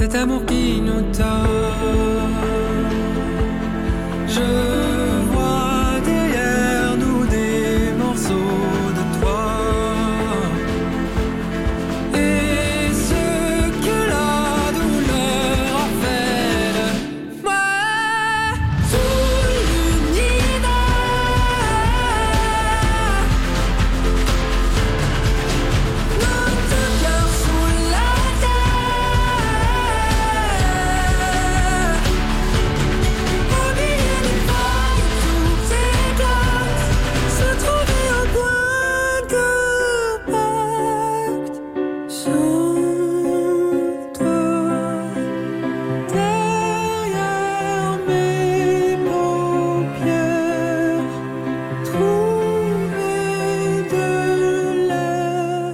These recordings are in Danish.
cet amour qui nous tord. Je vois derrière nous des morceaux de toi. Et ce que la douleur a fait de moi. Tout l'univers, notre cœur sous la terre. Oublier les failles, toutes ces glaces, se trouver au point de pacte. Sans toi, derrière mes paupières, trouver de l'air.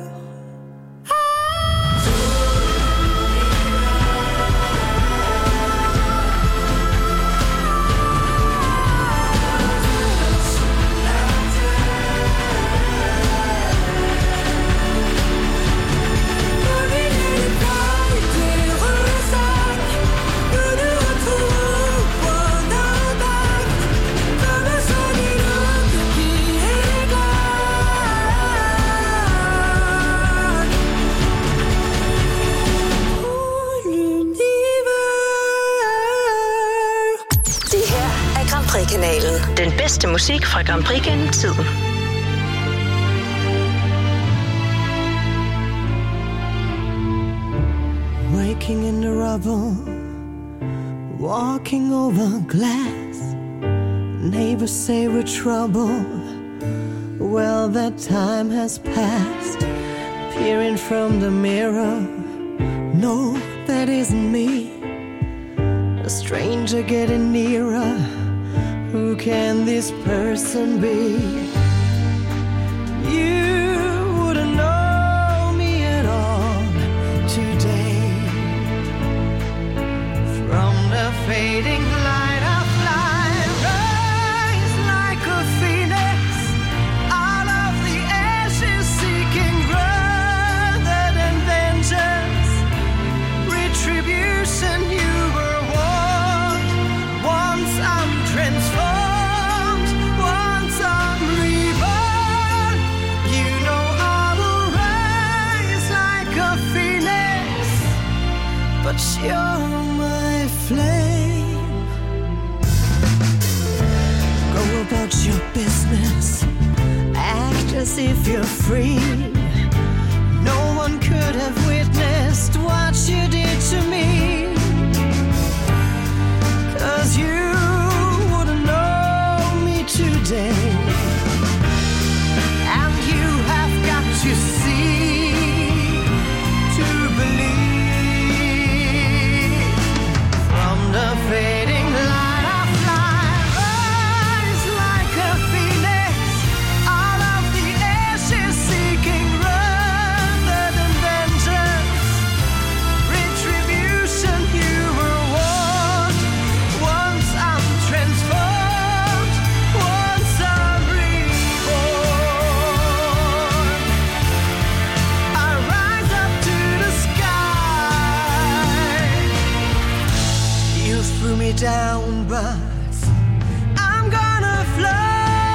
Oublier les failles des ressacs, que nous retrouvons au point d'impact, comme un solide qui éclate. Tout l'univers. Det her er Grand Prix-kanalen. Den bedste musik fra Grand Prix gennem tiden. Waking in the rubble, walking over glass. Neighbors say we're trouble. Well, that time has passed. Peering from the mirror, no, that isn't me. A stranger getting nearer. Who can this person be? You wouldn't know me at all today. From the fading light I fly, rise like a phoenix out of the ashes, seeking rather than vengeance, retribution. You were warned. Once I'm transformed, once I'm reborn. You know I will rise like a phoenix, but you're my flame. Go about your business, act as if you're free. No one could have witnessed what you did to me. 'Cause you wouldn't know me today. And you have got to see to believe. From the fading light I fly, rise like a phoenix out of the ashes, seeking rather than vengeance, retribution. You were warned. Once I'm transformed, once I'm reborn. I rise up to the sky. You threw me down, but I'm gonna fly.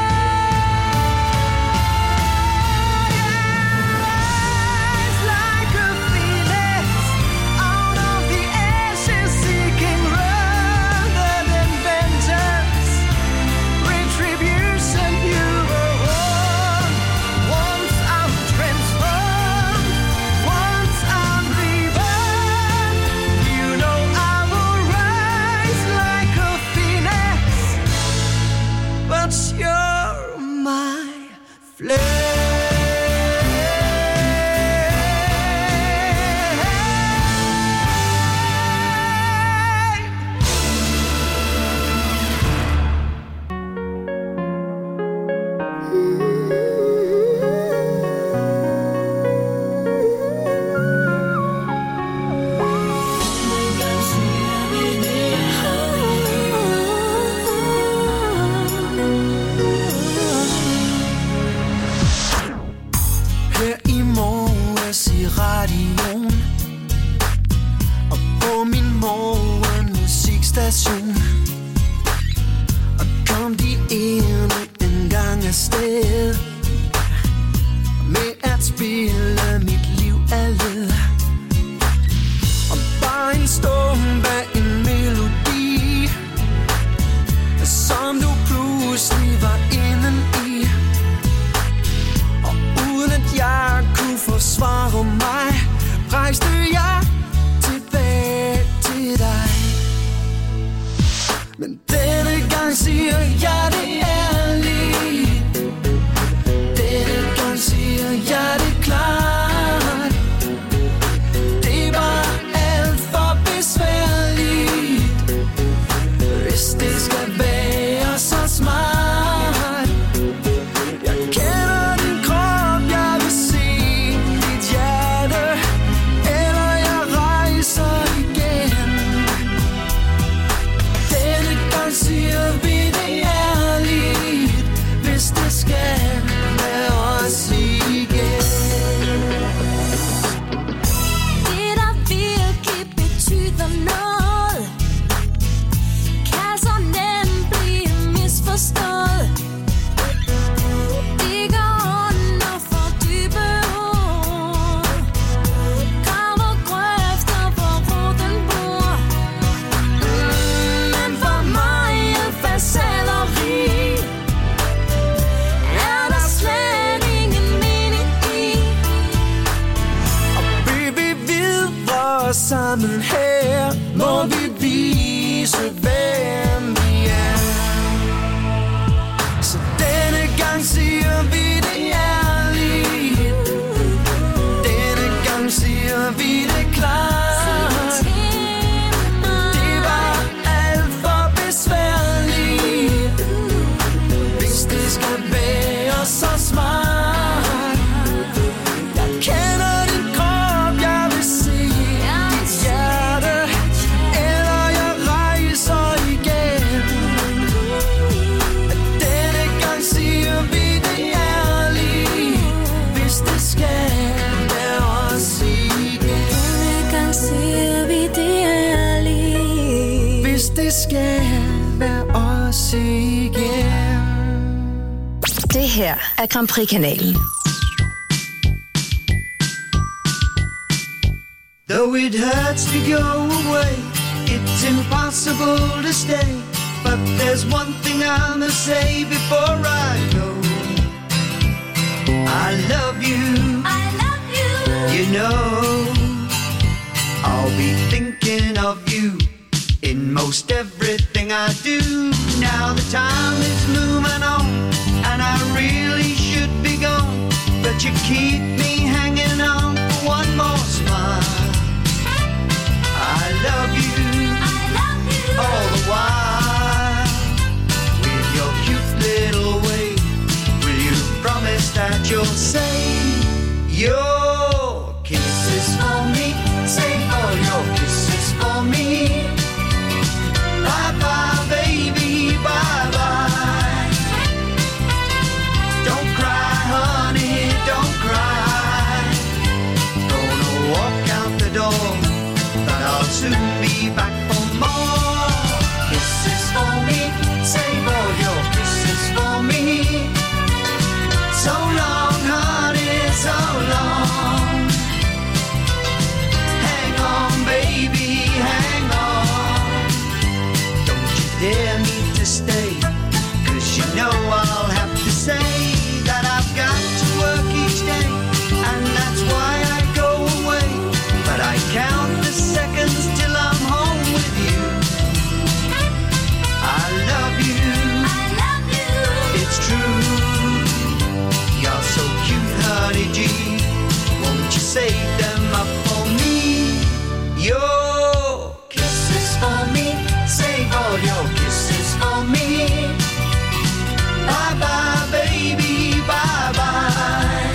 Rise like a phoenix out of the ashes, seeking rather than vengeance, retribution. You were warned. Once I'm transformed, once I'm reborn. You know I will rise like a phoenix, but morgenmusikstation. Og kom de endnu en gang afsted med at spille mit liv af led. Og bare en stump af en melodi, som du pludselig var inden i. Og uden at jeg kunne forsvare mig, rejste jeg tilbage til dig. Men denne gang siger jeg det ærligt. Denne gang siger jeg det klart. Det var alt for besværligt, hvis det skal være så smart. Jeg kender din krop, jeg vil se dit hjerte, eller jeg rejser igen. Denne gang siger vi det ærligt, hvis det skal være os igen. Det der virkelig betyder noget, kan så nemt blive misforstået. Det går under for dybe ord, graver grøfter, hvor roden bor. Men for mig et fasaleri er der slet ingen mening i. Og baby, videre sammen her må vi vise, hvem vi er. Så denne gang siger vi det ærligt. Denne gang siger vi det klart. Det var alt for besværligt, hvis det skal være så smart. Jeg kender din krop, jeg vil se dit hjerte, eller jeg rejser igen. Denne gang siger vi det ærligt, hvis det skal være os igen. Denne gang siger vi det ærligt, Hvis det skal være os igen. Det her er Grand Prix-kanalen. Though it hurts to go away, it's impossible to stay. But there's one thing I must say before I go. I love you, I love you. you know. I'll be thinking of you in most everything I do. Now the time is moving on, and I really should be gone, but you keep me hanging on for one more smile. I love you I love you. all the while. With your cute little way, will you promise that you'll say your kisses for me? Save all your kisses for me. Bye bye, baby, bye bye. Don't cry, honey, don't cry. Gonna walk out the door, but I'll soon be back for more kisses for me. Save all your kisses for me. So long, honey, so long. Hang on, baby, hang on. Don't you dare me to stay, 'cause you know I'll have to say that I've got to work each day, and that's why I go away. But I count the seconds till I'm home with you. I love you, I love you. it's true. You're so cute, honey G. Won't you save them up for me? Your kisses for me. Save all your kisses for me. Bye bye, baby, bye bye.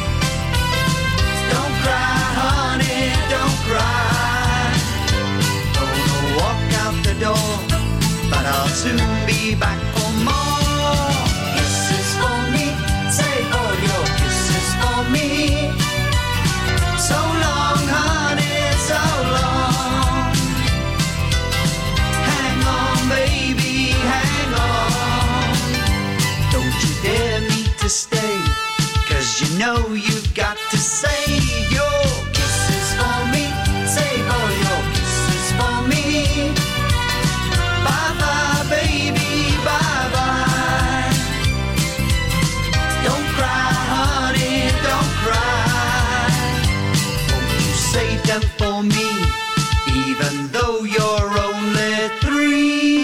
Don't cry, honey, don't cry. Gonna walk out the door, but I'll soon be back for more kisses for me. Save all your kisses for me. So long, honey, so long. even though you're only 3.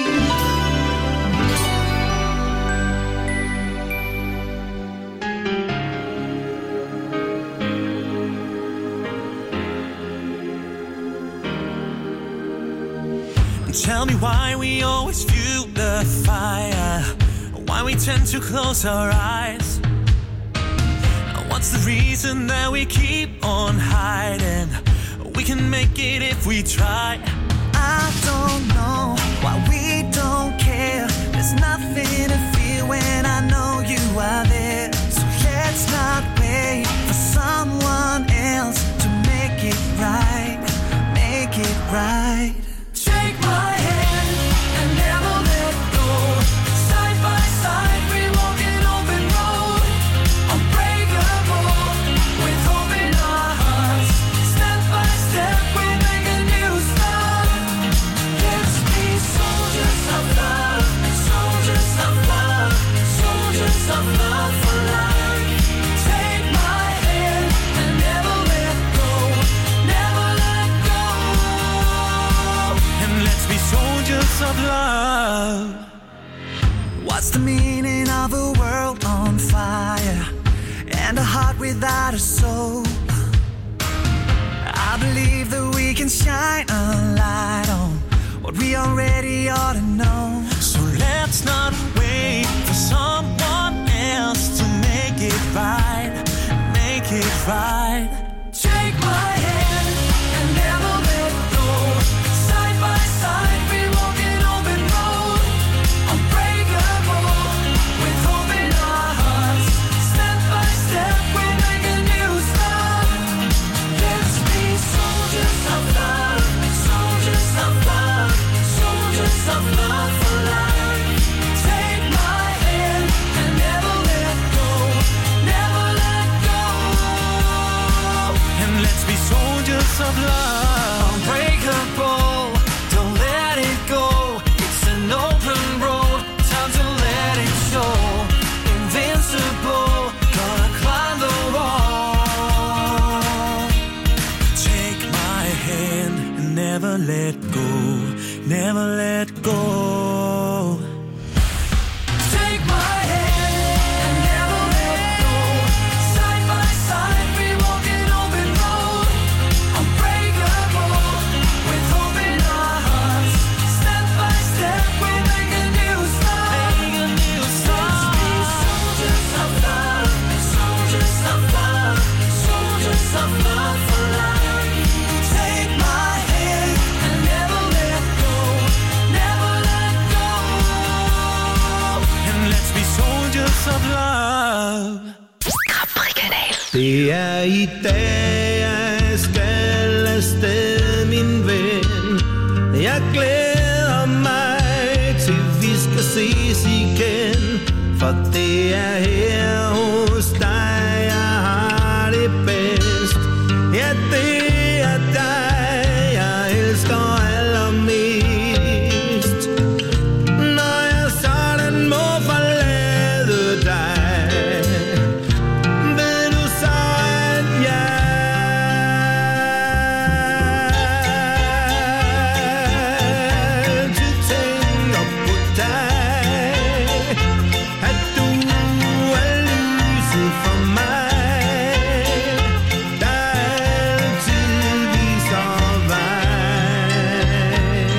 Tell me why we always fuel the fire, why we tend to close our eyes. What's the reason that we keep on hiding? We can make it if we try. I don't know why we don't care. There's nothing to feel when I know you are there. So let's not wait for someone else to make it right. Make it right. Take my hand and never let go. Side by side we walk an open road. Unbreakable with hope in our hearts. Step by step we make a new start. Let's be soldiers of love, soldiers of love, soldiers of love for life. Take my hand and never let go, never let go. And let's be soldiers of love. What's the meaning of a world on fire and a heart without a soul? I believe that we can shine a light on what we already ought to know. So let's not wait for someone else to make it right. Make it right. Take my hand and never let go. Side by side we walk an open road. Unbreakable with hope in our hearts. Step by step we make a new start. Let's be soldiers of love, soldiers of love, soldiers of love for life. Take my hand and never let go, never let go. And let's be soldiers of love. Unbreakable, don't let it go. It's an open road, time to let it show. Invincible, gonna climb the wall. Take my hand and never let go. Never let go. Take my hand and never let go. Side by side we walk an open road. Unbreakable with hope in our hearts. Step by step we make a new start. Make a new start. Let's be soldiers of love, soldiers of love, soldiers of love for life. Take my hand and never let go, never let go. And let's be soldiers of love. Capri-kanal. Det er i dag, jeg skal afsted, min ven. Jeg glæder mig til, vi skal ses igen. For det er her hos dig, jeg har det bedst. Ja, det er dig, jeg elsker allermest. Når jeg sådan må forlade dig, ved du så, at jeg altid tænker på dig. At du er lyset for mig, der altid viser vej.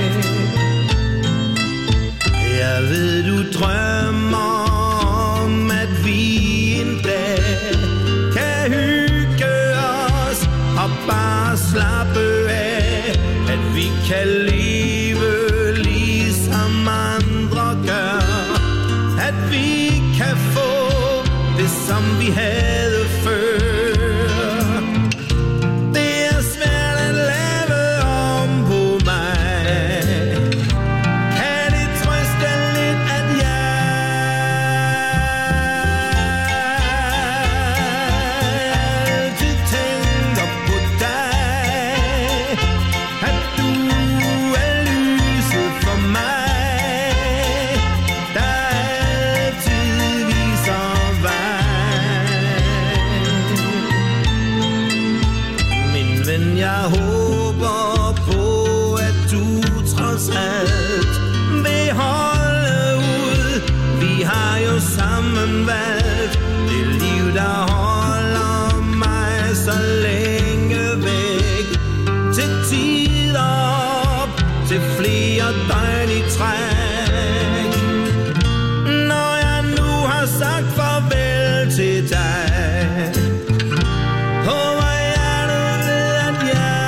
Jeg ved, du drømmer om, at vi en dag kan hygge os og bare slappe af. At vi kan leve ligesom andre gør. At vi kan få det, som vi havde før. Det er svært at lave om på mig. Kan det trøste lidt, at jeg altid tænker på dig. At du er lyset for mig, der altid viser vej. til flere dejlige træk. Når jeg nu har sagt farvel til dig, håber jeg du ved, at jeg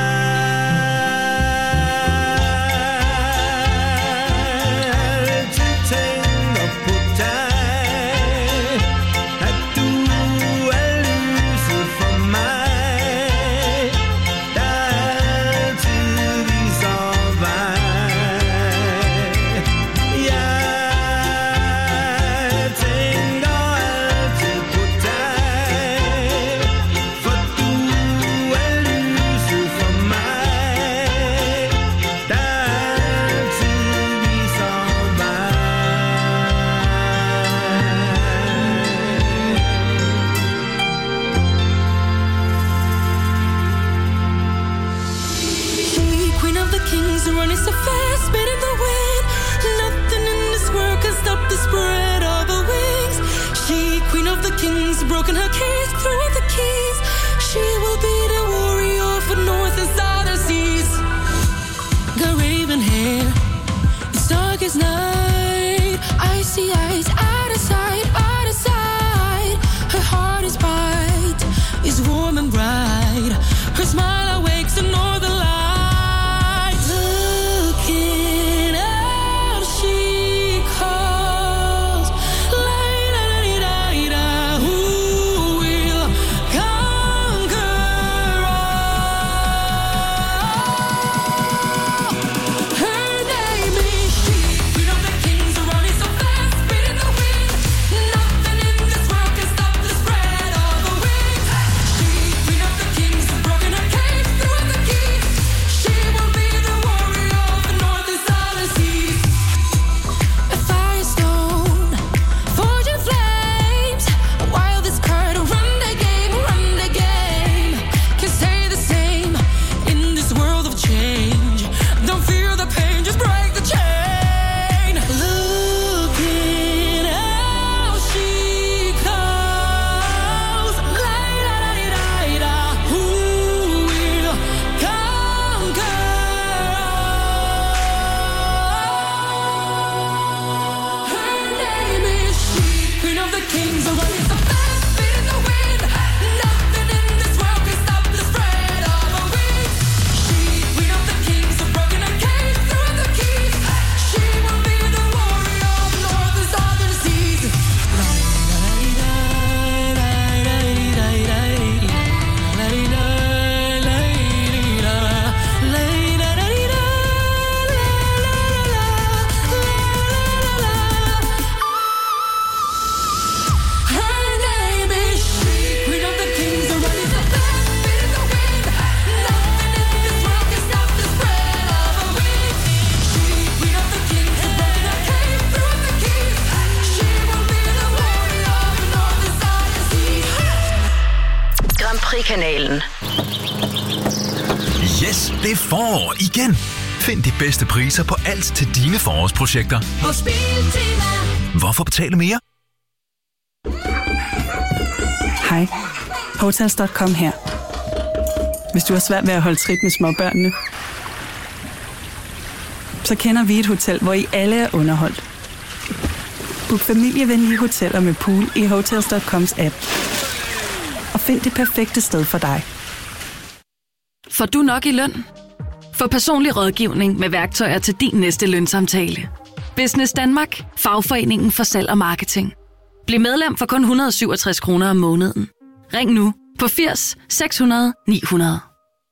altid tænker på dig, at du er lyset for mig, der altid viser vej. Jeg tænker altid på dig, for du er lyset for mig, der altid viser vej. She, queen of the kings, running so fast, spinning the wind. Nothing in this world can stop the spread of her wings. She, queen of the kings, broken her cage, threw the keys. She will be the warrior for north and southern seas. Got raven hair, it's dark as night. Icy eyes, out of sight, out of sight. Her heart is bright, is warm and bright. Her smile awakes the northern lights. Looking out, she calls. La-da-da-da-da, who will conquer all? Her name is she, queen of the kings, running so fast, spinning the wind. Nothing in this world can stop the spread of her wings. She, queen of the kings, broken her cage, threw the keys. She will be the warrior of the north and southern seas. A firestone, forging flames. While this card run the game, can stay the same in this world of change. Don't fear the pain, just break the chain. Looking out, she calls. La-da-da-da-da, who will conquer all? Her name is she, queen of the kings, running so fast, spinning the wind. Nothing in this world can stop the spread of her wings. She, queen of the kings, broken her cage, threw the keys. She will be the warrior of north and southern seas. Her name is she, queen of the kings, running so fast, spinning the wind. Nothing in this world can stop the spread of her wings. She, queen of the kings, broken her cage, threw the keys. She will be the warrior of the north and southern seas. Grand Prix-kanalen. Yes, det er forår igen. Find de bedste priser på alt til dine forårsprojekter. Hos Biltema. Hvorfor betale mere? Hej, Hotels.com her. Hvis du har svært ved at holde trit med småbørnene, så kender vi et hotel, hvor I alle er underholdt. Book familievenlige hoteller med pool i Hotels.coms app. Og find det perfekte sted for dig. Får du nok i løn? Få personlig rådgivning med værktøjer til din næste lønsamtale. Business Danmark, fagforeningen for salg og marketing. Bliv medlem for kun 167 kroner om måneden. Ring nu på 80 600 900.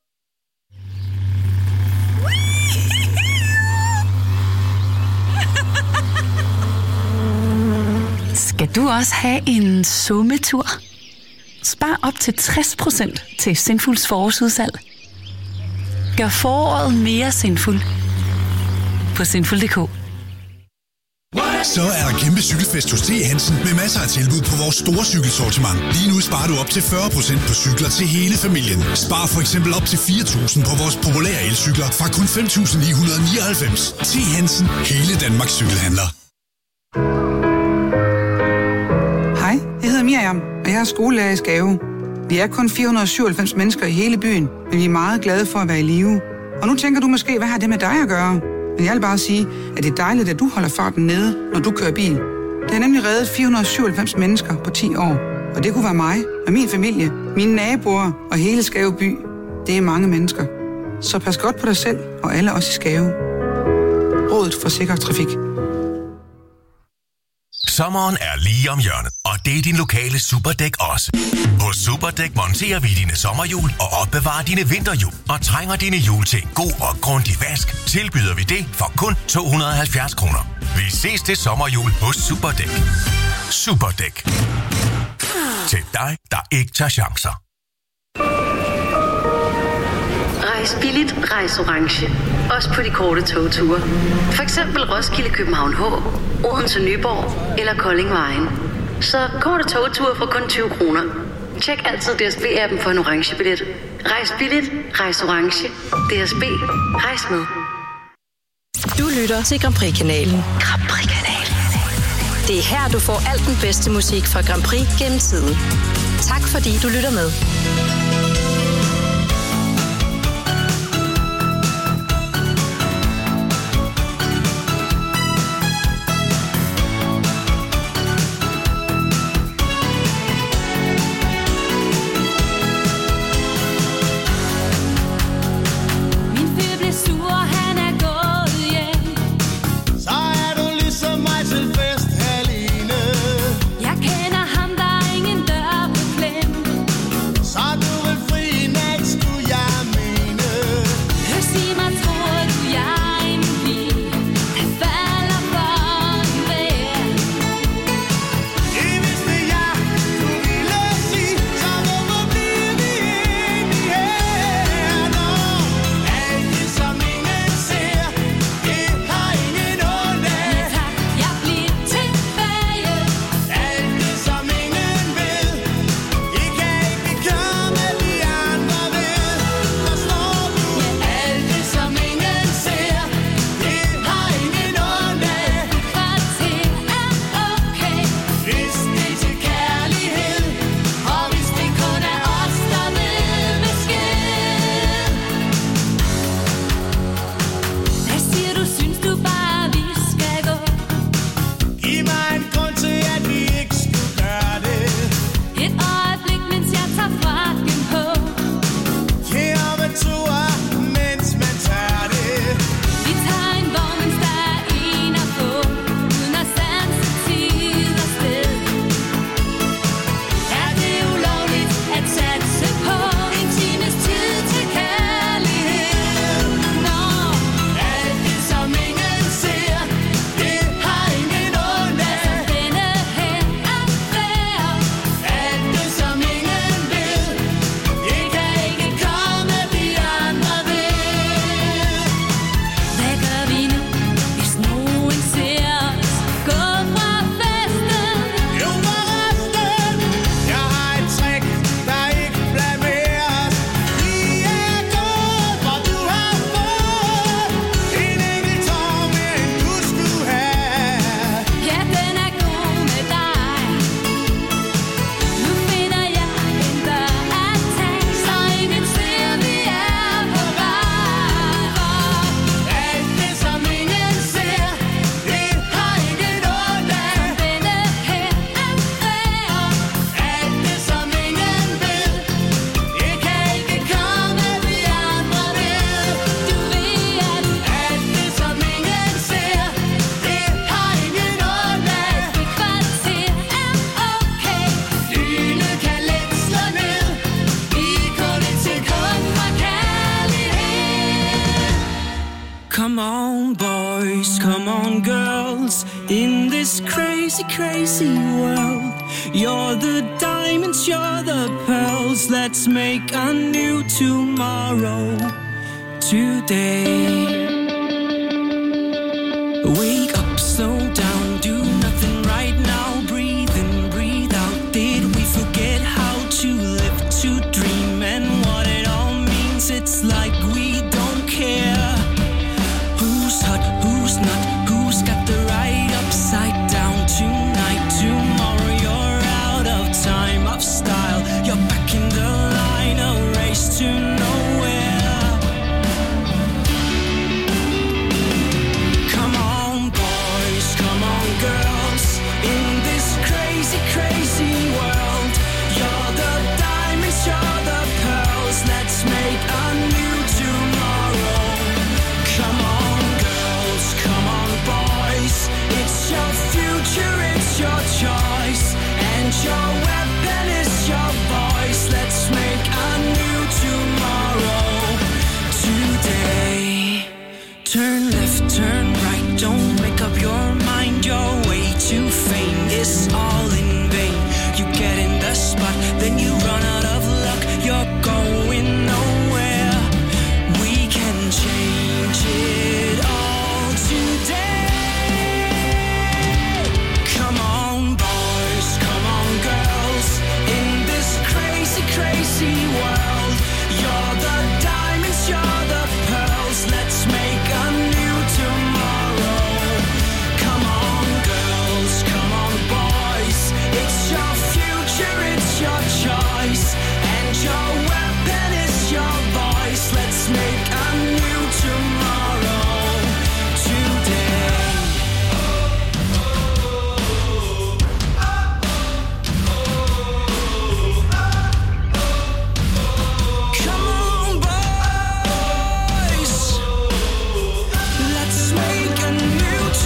Skal du også have en sommetur? Spar op til 60% til Sinfuls forårsudsalg. Gør foråret mere sinful på sinful.dk. Så er der kæmpe cykelfest hos T. Hansen med masser af tilbud på vores store cykelsortiment. Lige nu sparer du op til 40% på cykler til hele familien. Spar for eksempel op til 4.000 på vores populære elcykler fra kun 5.999. T. Hansen, hele Danmarks cykelhandler. Hej, jeg hedder Miriam, og jeg er skolelærer i Skave. Vi er kun 497 mennesker i hele byen, men vi er meget glade for at være i live. Og nu tænker du måske, hvad har det med dig at gøre? Men jeg vil bare sige, at det er dejligt, at du holder farten nede, når du kører bil. Det har nemlig reddet 497 mennesker på 10 år. Og det kunne være mig og min familie, mine naboer og hele Skave by. Det er mange mennesker. Så pas godt på dig selv og alle os i Skave. Rådet for Sikker Trafik. Sommeren er lige om hjørnet, og det er din lokale Superdæk også. På Superdæk monterer vi dine sommerhjul og opbevarer dine vinterhjul. Og trænger dine hjul til en god og grundig vask, tilbyder vi det for kun 270 kroner. Vi ses til sommerhjul hos Superdæk. Superdæk. Til dig, der ikke tager chancer. Rejs billigt, rejs orange. Også på de korte togture. For eksempel Roskilde, København H, Odense, Nyborg eller Kolding Vejen. Så korte togture for kun 20 kroner. Tjek altid DSB-appen for en orange billet. Rejs billigt, rejs orange. DSB, rejs med. Du lytter til Grand Prix-kanalen. Grand Prix-kanalen. Det er her, du får alt den bedste musik fra Grand Prix gennem tiden. Tak fordi du lytter med. Come on, boys, come on, girls. In this crazy, crazy world, you're the diamonds, you're the pearls. Let's make a new tomorrow today. Wake up, slow down, do nothing right now. Breathe in, breathe out. Did we forget how to live, to dream, and what it all means? It's like we don't care. Who's hot, who's not, who's got the right upside down tonight, tomorrow? You're out of time, of style. You're back in the line, a race to nowhere.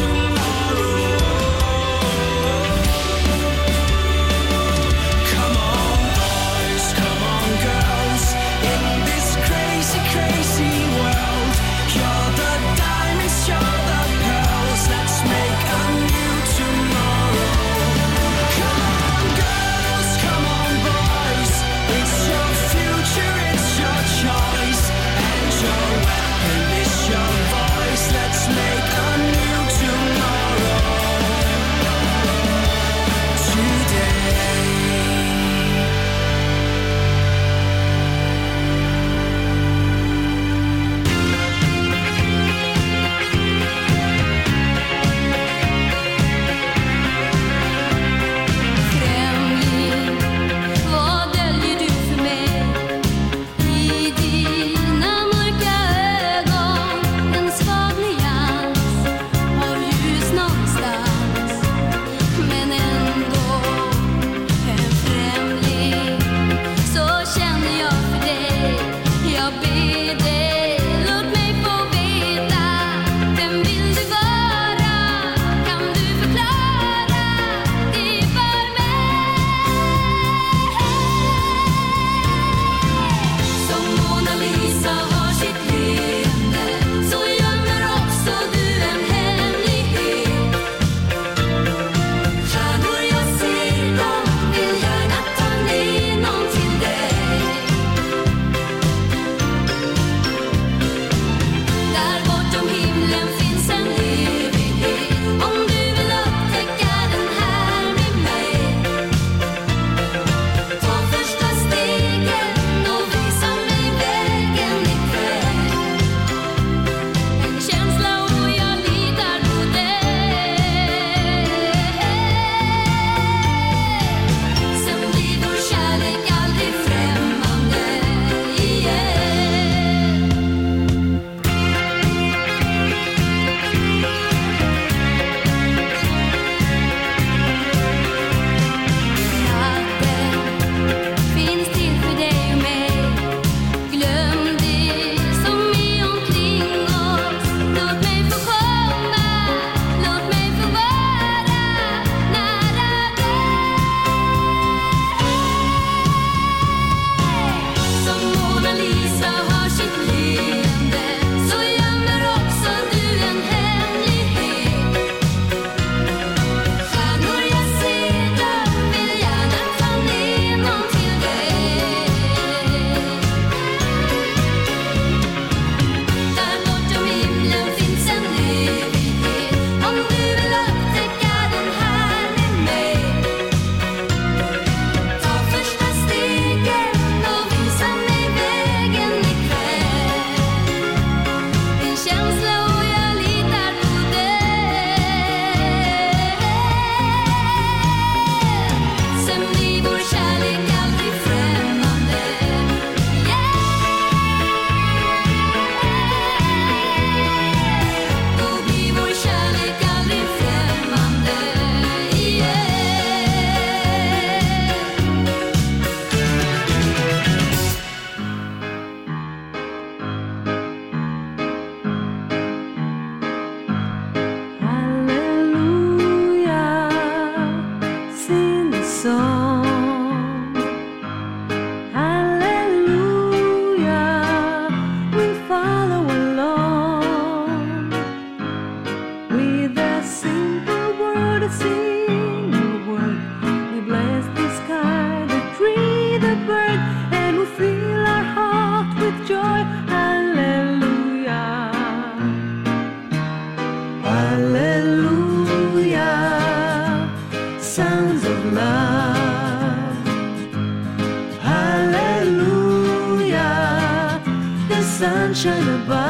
sunshine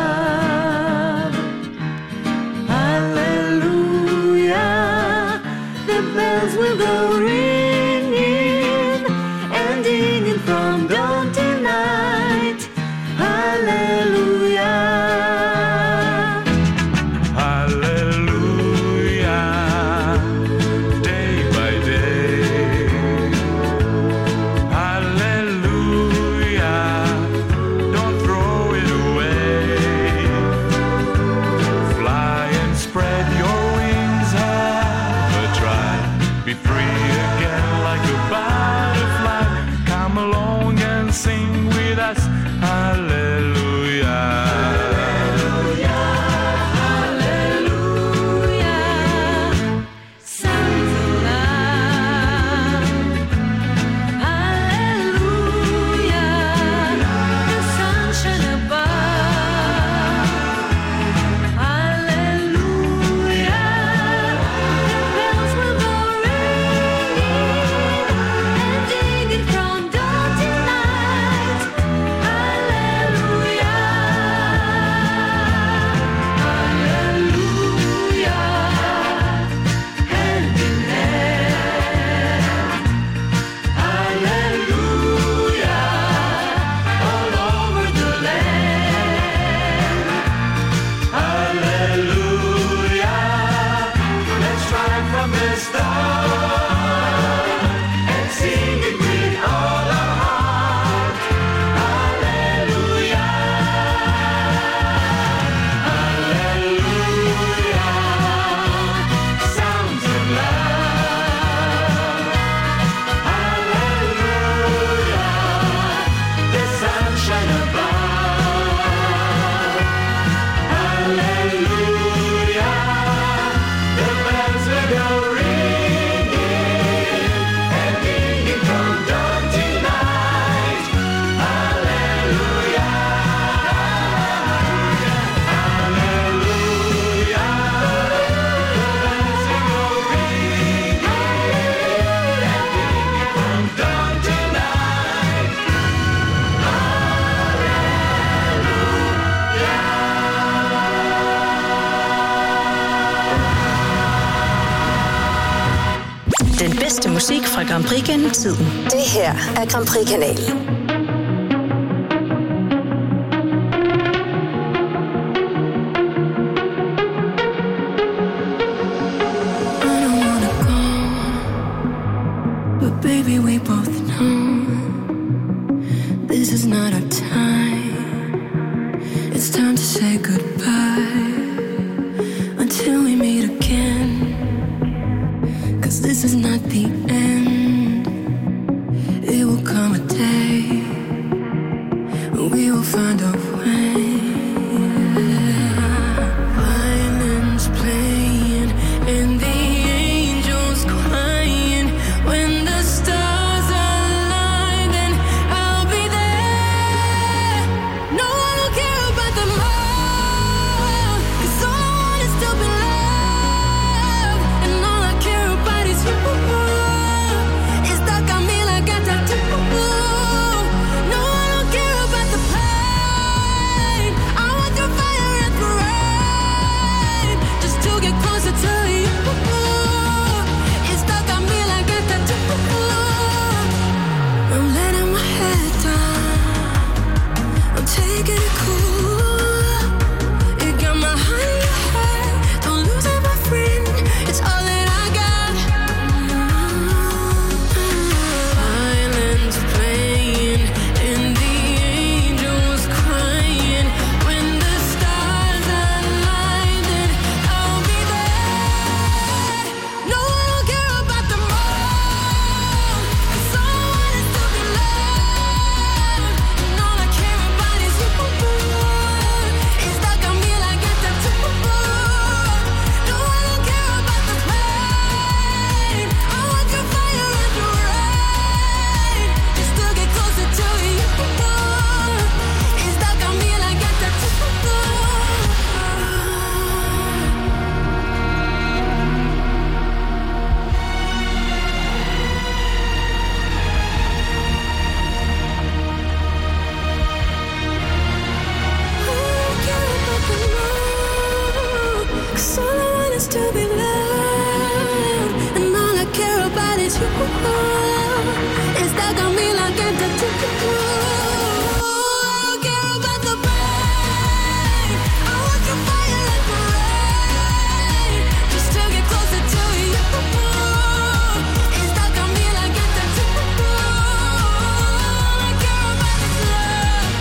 above. Hallelujah, the bells will go ringing and dinging from dawn to night. Hallelujah. Spread your wings. Den bedste musik fra Grand Prix gennem tiden. Det her er Grand Prix-kanalen. Baby, we both know this is not our time. It's time to say goodbye until we meet again. 'Cause this is not the end. It will come a day when we will find a way. Violins playing and the angels crying. When the stars align, then I'll be there. No, I don't care about them all, 'cause all I want is to be loved. And all I care about is you. It's stuck on me like a tattoo. No, I don't care about the pain. I want the fire and the rain, just to get closer to you. It's stuck on me like a tattoo. I'm letting my head down, I'm taking it cool. You got my heart in your head, don't lose it, my friend. It's all that I got. Violins playing and the angels crying. When the stars align, then I'll be there. No, I don't care about them all, 'cause all I want is to be loved. And all I care about is you. It's stuck on me like a tattoo. No, I don't care about the pain. I want your fire and your rain, just to get closer to you. It's stuck on me like a tattoo. Cause all I want is to be loved, and all I care about is you. It's stuck on me like a tattoo. I don't care about the pain. I want your fire and the rain, just to get closer to you. It's stuck on me like a tattoo. All I care about is love.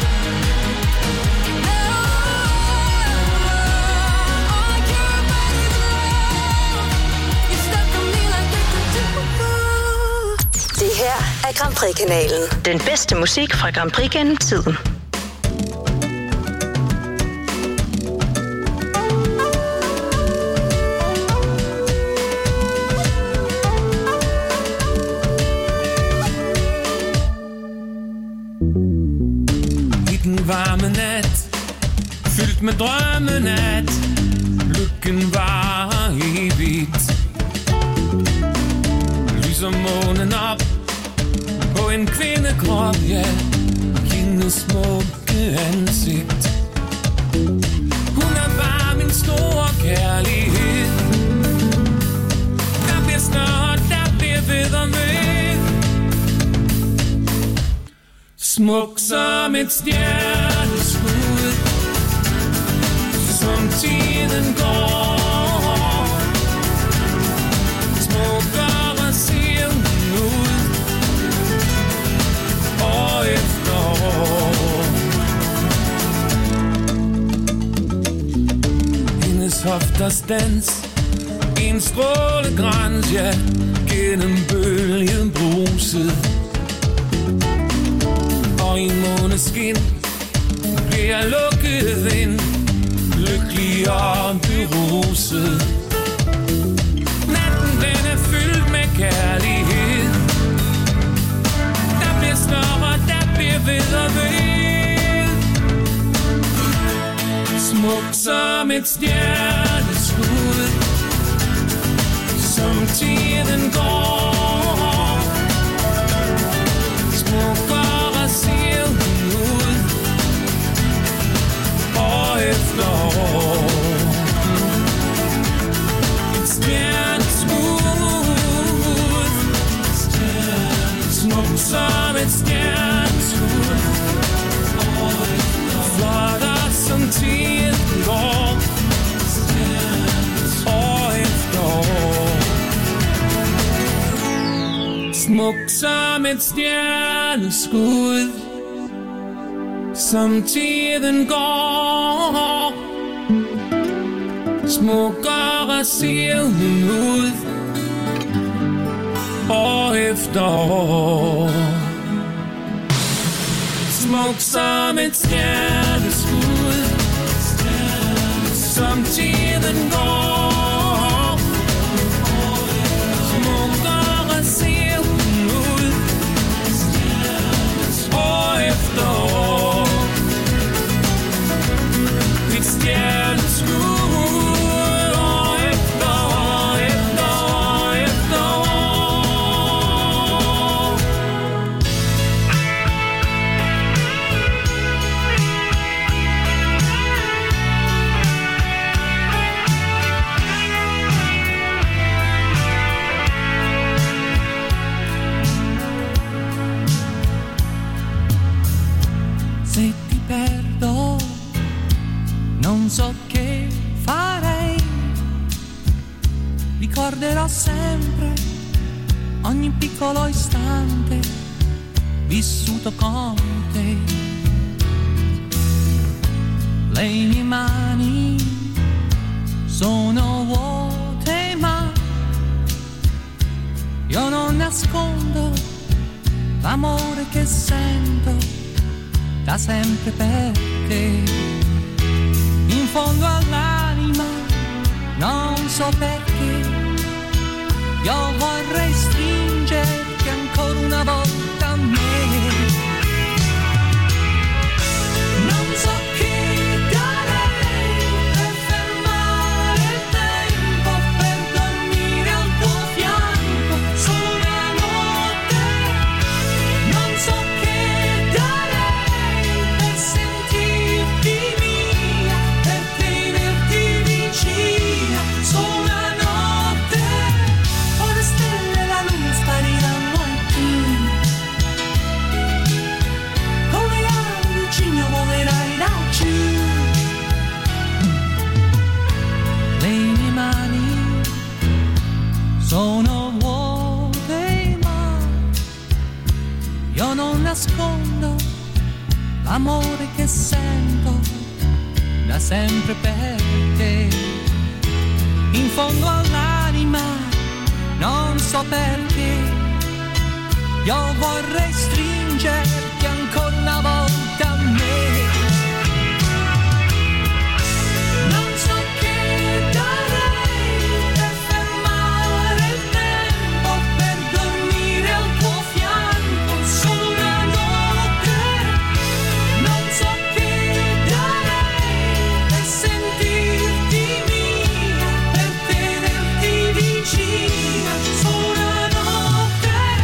All I care about is love. It's stuck on me like a tattoo. Det her er Grand Prix-kanalen. Den bedste musik fra Grand Prix gennem tiden. I den varme nat, fyldt med drømmen at lykken varer evigt. Lyser månen op på en kvindekrop, ja, hendes smukke ansigt. Hun er bare min store kærlighed. Der bliver snart, der bliver ved og ved. Smuk som et stjerneskud, som tiden går. Smukkere ser hun ud, år efter år. Hendes hofters dans, en strålegrans, ja, gennem bølgen bruset. Og i måneskin bliver jeg lukket ind, lykkelig og beruset. Natten den er fyldt med kærlighed. Der bliver større, der bliver ved og ved. Smuk som et stjerneskud, som tiden går. Smukkere ser hun ud, år efter år. Et stjerneskud, et stjerneskud. Flotter som tiden går, år efter år. Smuk som et stjerneskud, som tiden går. Smukkere ser hun ud, år efter år. Smuk som et stjerneskud, som tiden går. Smukkere ser hun ud, år efter år. Et stjerneskud. So che farei, ricorderò sempre ogni piccolo istante vissuto con te. Le mie mani sono vuote ma io non nascondo l'amore che sento da sempre per te. In fondo all'anima, non so perché, io vorrei stringerti ancora una volta a me. Non so che darei per fermare il tempo, per dormire al tuo fianco solo una notte. Non so che darei per sentirti mia, per tenerti vicina solo una notte. O le stelle e la luna spariranno anche, come ali il cigno volerai laggiù. Le mie mani sono vuote ma io non nascondo l'amore che sento da sempre per te. In fondo all'anima, non so perché, io vorrei stringerti ancora una volta a me. Non so che darei per fermare il tempo, per dormire al tuo fianco solo una notte. Non so che darei per sentirti mia, per tenerti vicina solo una notte.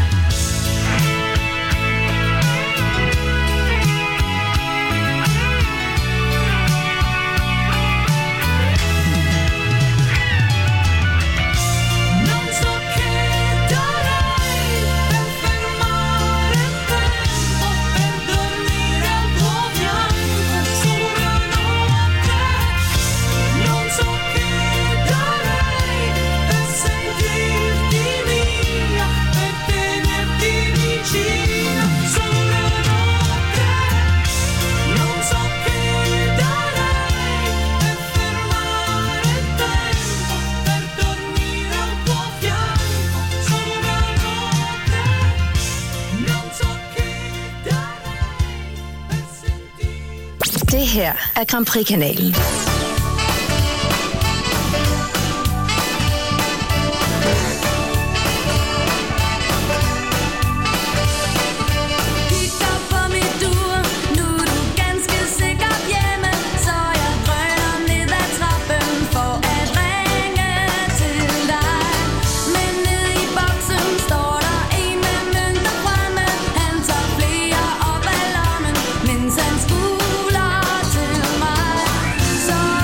Non so che darei per fermare il tempo, per dormire al tuo fianco solo una notte. Non so che darei per sentirti mia, per tenerti vicina solo una notte. Non so che darei per fermare il tempo, per dormire al tuo fianco solo una notte. Non so che darei per sentirti. Det her er Grand Prix-kanalen. Kigger på mit ur, nu er du ganske sikkert hjemme, så jeg drøner ned ad trappen for at ringe til dig. Men nede i boksen står der en med mønter fremme. Han tager flere op af lommen, mens han skuler til mig. Så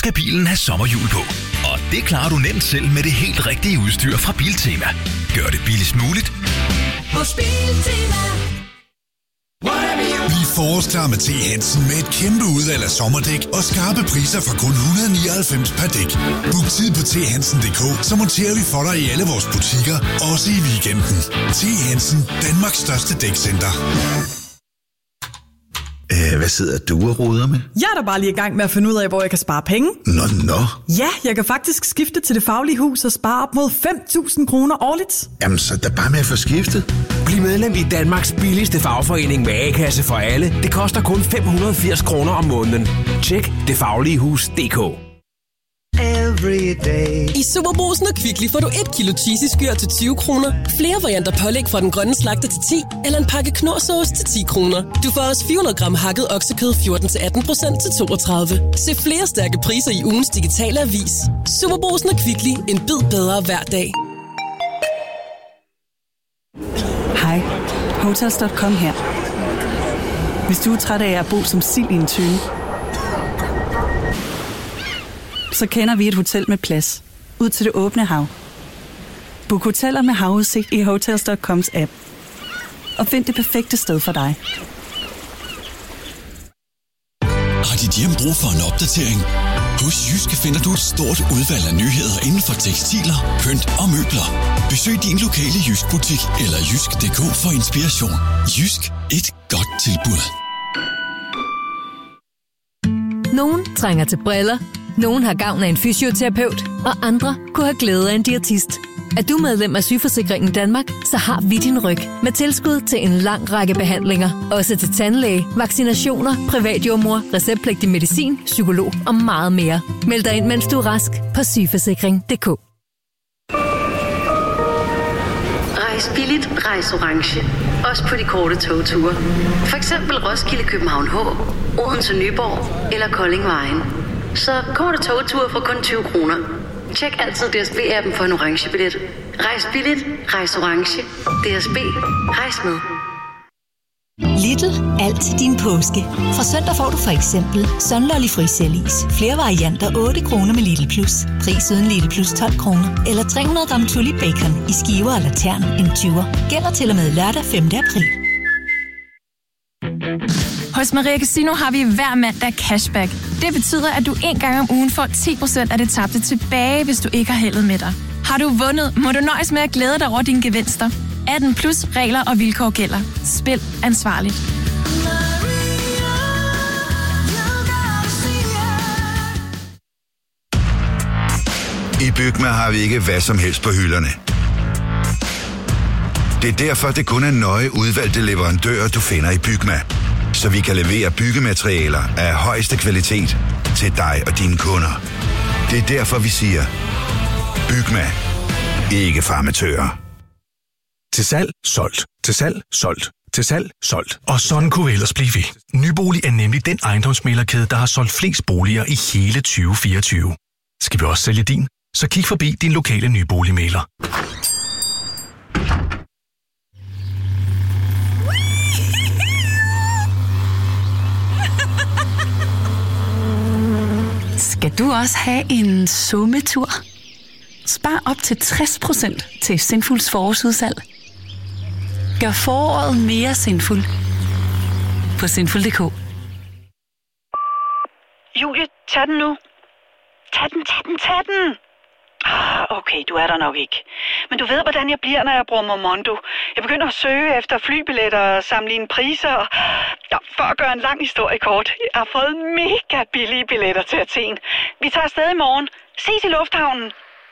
skal bilen have sommerhjul på. Og det klarer du nemt selv med det helt rigtige udstyr fra Biltema. Gør det billigst muligt hos Biltema. Bliv forårsklar med T. Hansen med et kæmpe udvalg af sommerdæk og skarpe priser fra kun 199 per dæk. Book tid på thansen.dk, så monterer vi for dig i alle vores butikker, også i weekenden. T. Hansen, Danmarks største dækcenter. Hvad sidder du og roder med? Jeg er da bare lige i gang med at finde ud af, hvor jeg kan spare penge. Nå. Ja, jeg kan faktisk skifte til Det Faglige Hus og spare op mod 5.000 kroner årligt. Jamen, så er bare med at få skiftet. Bliv medlem i Danmarks billigste fagforening med A-kasse for alle. Det koster kun 580 kroner om måneden. Tjek detfagligehus.dk. I Superbrugsen og Kvickly får du 1 kilo cheesy-skyr til 20 kroner, flere varianter pålæg fra den grønne slagter til 10, eller en pakke knorrsauce til 10 kroner. Du får også 400 gram hakket oksekød 14-18% til 32. Se flere stærke priser i ugens digitale avis. Superbrugsen og Kvickly. En bid bedre hver dag. Hej, Hotels.com her. Hvis du er træt af at bo som sild i en tønde, så kender vi et hotel med plads ud til det åbne hav. Book hoteller med havudsigt i Hotels.coms app. Og find det perfekte sted for dig. Har dit hjem brug for en opdatering? Hos Jyske finder du et stort udvalg af nyheder inden for tekstiler, pynt og møbler. Besøg din lokale Jysk-butik eller jysk.dk for inspiration. Jysk, et godt tilbud. Nogen trænger til briller. Nogen har gavn af en fysioterapeut, og andre kunne have glæde af en diætist. Er du medlem af Sygeforsikringen Danmark, så har vi din ryg med tilskud til en lang række behandlinger. Også til tandlæge, vaccinationer, privatjordmor, receptpligtig medicin, psykolog og meget mere. Meld dig ind, mens du er rask på sygeforsikring.dk. Rejs billigt, rejs orange. Også på de korte togture. For eksempel Roskilde, København H, Odense, Nyborg eller Kolding Vejen. Så korte togture for kun 20 kroner. Tjek altid DSB-appen for en orange billet. Rejs billigt, rejs orange. DSB, rejs med. Lidl, alt til din påske. Fra søndag får du for eksempel Sunlolly Frisellis. Flere varianter 8 kroner med Lidl Plus. Pris uden Lidl Plus 12 kroner. Eller 300 gram Tulip Bacon i skiver eller tern en 20'er. Gælder til og med lørdag 5. april. Hos Maria Casino har vi hver mandag cashback. Det betyder, at du en gang om ugen får 10% af det tabte tilbage, hvis du ikke har heldet med dig. Har du vundet, må du nøjes med at glæde dig over dine gevinster. 18 plus regler og vilkår gælder. Spil ansvarligt. I Bygma har vi ikke hvad som helst på hylderne. Det er derfor, det kun er nøje udvalgte leverandører, du finder i Bygma. Så vi kan levere byggematerialer af højeste kvalitet til dig og dine kunder. Det er derfor, vi siger, Bygma. Ikke for amatører. Til salg, solgt. Til salg, solgt. Til salg, solgt. Og sådan kunne vi ellers blive ved. Nybolig er nemlig den ejendomsmæglerkæde, der har solgt flest boliger i hele 2024. Skal vi også sælge din? Så kig forbi din lokale nyboligmægler. Skal du også have en sommetur? Spar op til 60% til Sinfuls forårsudsalg. Gør foråret mere sinful på sinful.dk. Julie, tag den nu. Tag den. Okay, du er der nok ikke. Men du ved, hvordan jeg bliver, når jeg bruger Momondo. Jeg begynder at søge efter flybilletter og sammenligne priser. Ja, for at gøre en lang historie kort. Jeg har fået mega billige billetter til Athen. Vi tager afsted i morgen. Ses i lufthavnen.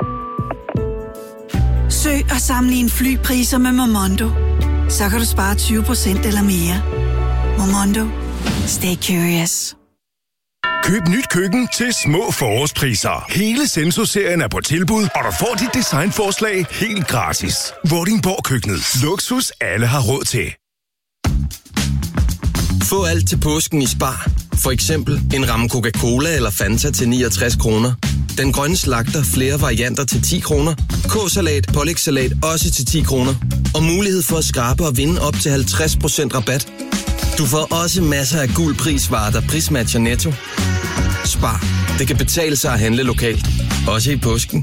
Søg og sammenligne flypriser med Momondo. Så kan du spare 20% eller mere. Momondo. Stay curious. Køb nyt køkken til små forårspriser. Hele Senso-serien er på tilbud, og du får dit designforslag helt gratis. Vordingborg Køkkenet. Luksus alle har råd til. Få alt til påsken i Spar. For eksempel en ramme Coca-Cola eller Fanta til 69 kroner. Den grønne slagter flere varianter til 10 kroner. K-salat, pålægssalat også til 10 kroner. Og mulighed for at skrabe og vinde op til 50% rabat. Du får også masser af gul prisvarer, der prismatcher Netto. Spar. Det kan betale sig at handle lokalt. Også i påsken.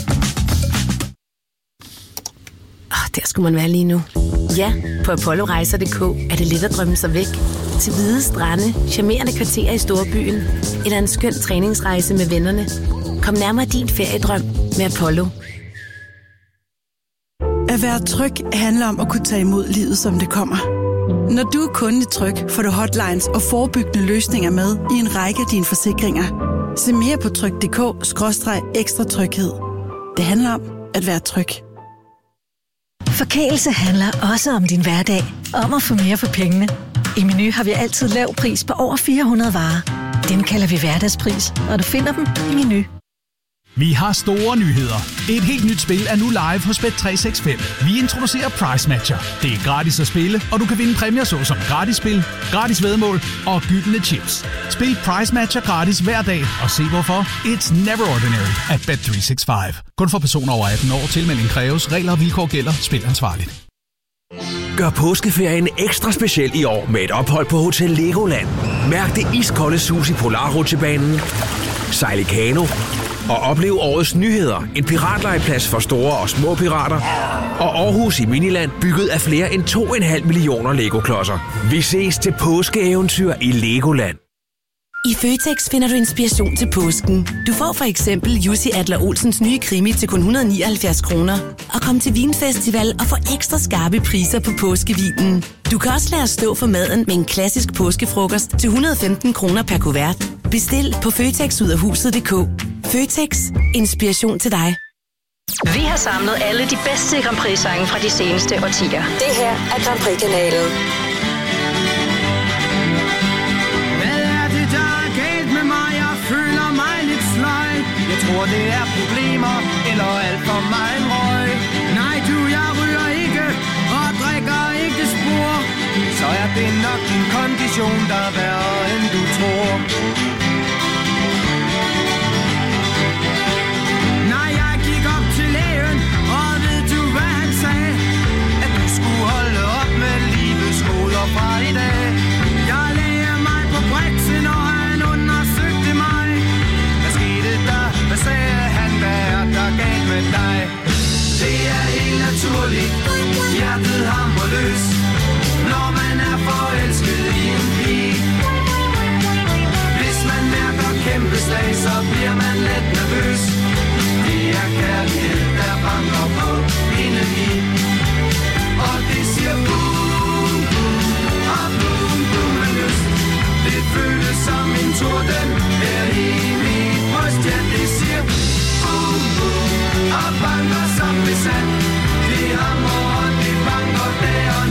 Der skulle man være lige nu. Ja, på apollorejser.dk er det let at drømme sig væk. Til hvide strande, charmerende kvarterer i storbyen, eller en skøn træningsrejse med vennerne. Kom nærmere din feriedrøm med Apollo. At være tryg handler om at kunne tage imod livet, som det kommer. Når du er kunde i Tryg, får du hotlines og forebyggende løsninger med i en række af dine forsikringer. Se mere på tryg.dk/ekstra tryghed. Det handler om at være tryg. Forkælelse handler også om din hverdag. Om at få mere for pengene. I Meny har vi altid lav pris på over 400 varer. Dem kalder vi hverdagspris, og du finder dem i Meny. Vi har store nyheder. Et helt nyt spil er nu live hos Bet365. Vi introducerer Price Matcher. Det er gratis at spille, og du kan vinde præmier såsom gratis spil, gratis væddemål og gyldne chips. Spil Price Matcher gratis hver dag, og se hvorfor. It's never ordinary at Bet365. Kun for personer over 18 år. Tilmelding kræves. Regler og vilkår gælder. Spil ansvarligt. Gør påskeferien ekstra speciel i år med et ophold på Hotel Legoland. Mærk det iskolde sus i Polarrutsjebanen, sejl i kano og oplev årets nyheder. En piratlegeplads for store og små pirater. Og Aarhus i Miniland, bygget af flere end 2,5 millioner Lego-klodser. Vi ses til påskeeventyr i Legoland. I Føtex finder du inspiration til påsken. Du får for eksempel Jussi Adler-Olsens nye krimi til kun 179 kroner. Og kom til Vinfestival og få ekstra skarpe priser på påskevinen. Du kan også lade os stå for maden med en klassisk påskefrokost til 115 kroner per kuvert. Bestil på føtexudafhuset.dk. Føtex. Inspiration til dig. Vi har samlet alle de bedste Grand Prix-sange fra de seneste årtier. Det her er Grand Prix-kanalen. Jeg tror, det er problemer, eller alt for meget røg. Nej, jeg ryger ikke, og drikker ikke spor. Så er det nok din kondition, der er værre, end du tror. Nej, jeg gik op til lægen, og ved du, hvad han sagde? At du skulle holde op med livets goder fra i dag. Jeg lagde mig på briksen, og han undersøgte mig. Hvad sagde han, hvad er der galt med dig? Det er helt naturligt, hjertet hamrer løs, når man er forelsket i en pige. Hvis man mærker kæmpe slag, så bliver man let nervøs. Det er kærlighed, der banker på indeni. Og det siger boom, boom, og boom, boom med lyst. Det føles som en torden her i mit bryst. Ja, det siger boom, boom, og banker som besat. Det hamrer og det banker dag og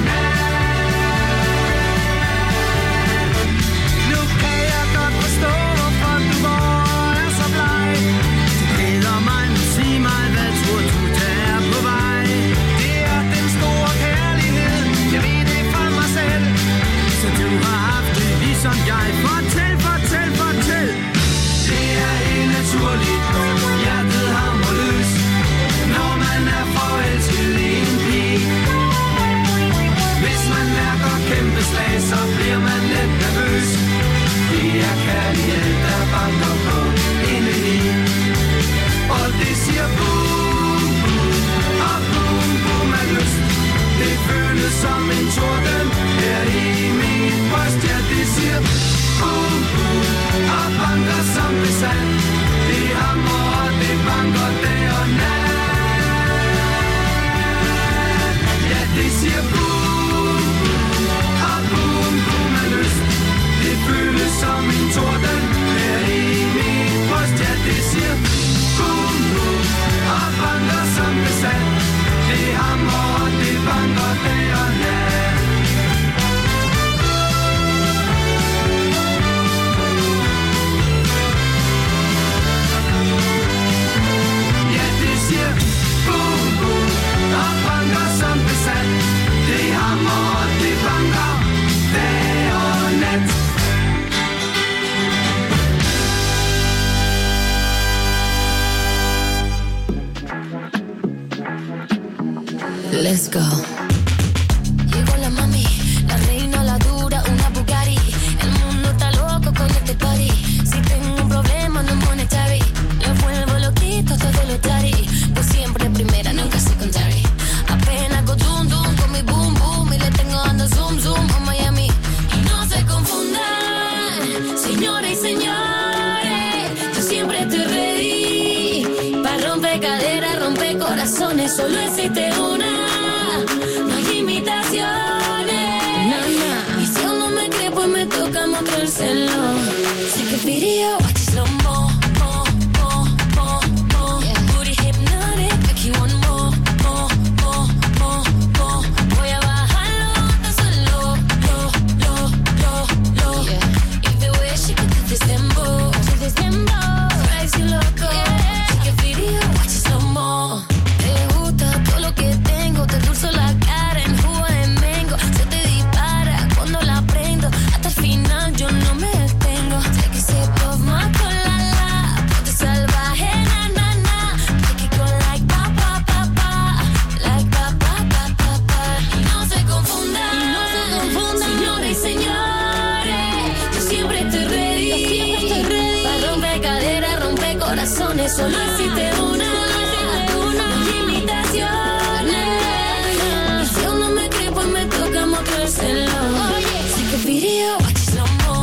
nat. Nu kan jeg godt forstå, hvorfor du er så bleg. Du gælder mig, nu sig mig, hvad tror du, der er på vej? Det er den store kærlighed, jeg ved det fra mig selv. Så du har haft det ligesom jeg. Fortæl, fortæl, fortæl. Det er helt naturligt, hjertet hamrer løs, når man er forelsket i en pige. Hvis man mærker kæmpe slag, så bliver man lidt nervøs. Det er kærlighed, der banker på indeni. Og det siger boom, boom, og boom, boom af lyst. Det føles som en torden her i mit bryst. Ja, det siger boom, boom, og banker som besat. Det hamrer og det banker dag og nat. Ja, det siger boom, boom, og boom, boom af lyst. Det føles som en torden her i mit bryst. Ja, det siger boom, boom, og banker som besat. Det hamrer og det banker dag og nat. Ja, det siger boom, boom, og banker som besat. Det hamrer og det banker dag og nat. Let's go. Llegó la mami, la reina, la dura, una Bugatti. El mundo está loco con este party. Si tengo un problema, no money. solo existe una. No hay imitaciones. Y si aún no me cree, pues me toca mostrárselo. Take a video, watch it slow mo. Booty hypnotic, make you want more. Voy a bajarlo hasta solo. If the way she could do this dembow, drives you loco. Take a video, watch it slow mo. Te gusta todo lo que tengo, te endulzo la cara en jugo de mango. Se te dispara cuando la prendo, hasta el final yo no me detengo. Take a sip of my cola, ponte salvaje, na. Make it go like pa, like pa. Y no se confundan, señoras y señores, yo siempre estoy ready. Pa' romper caderas, romper corazones, solo existe una. No hay imitaciones. Y si aún no me cree, pues me toca mostrárselo. Take a video, watch it slow mo.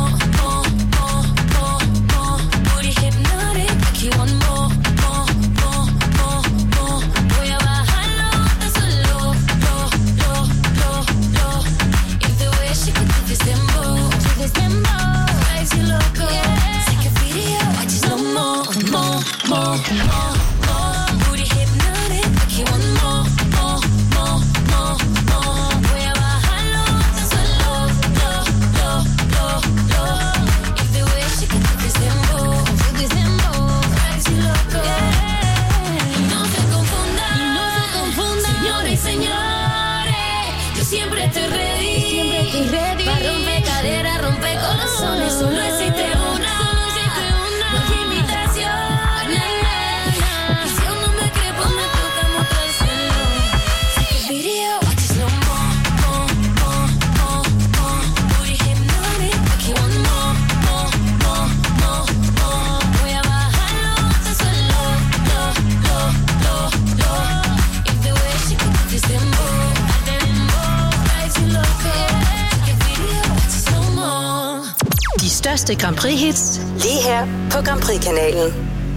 Booty hypnotic, make you want more. Voy a bajarlo hasta solo. If the way she could do this dembow, drives you loco. Take a video, watch it slow mo. Booty hypnotic, make you want more. Voy a bajarlo hasta solo. If the way she could do this dembow, drives you loco. Y no se confundan, señoras y señores, yo siempre estoy ready. Pa' romper caderas, romper corazones, solo existe una. No hay imitaciones. Y si aún no me cree, pues me toca mostrárselo. Take a video, watch it slow mo. Booty hypnotic, make you want more. Voy a bajarlo hasta solo. If the way she could do this dembow, drives you loco. Take a video, watch it slow mo. De største Grand Prix-hits, lige her på Grand Prix-kanalen.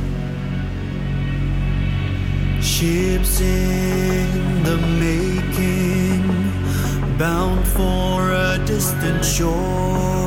Ships in the making, bound for a distant shore.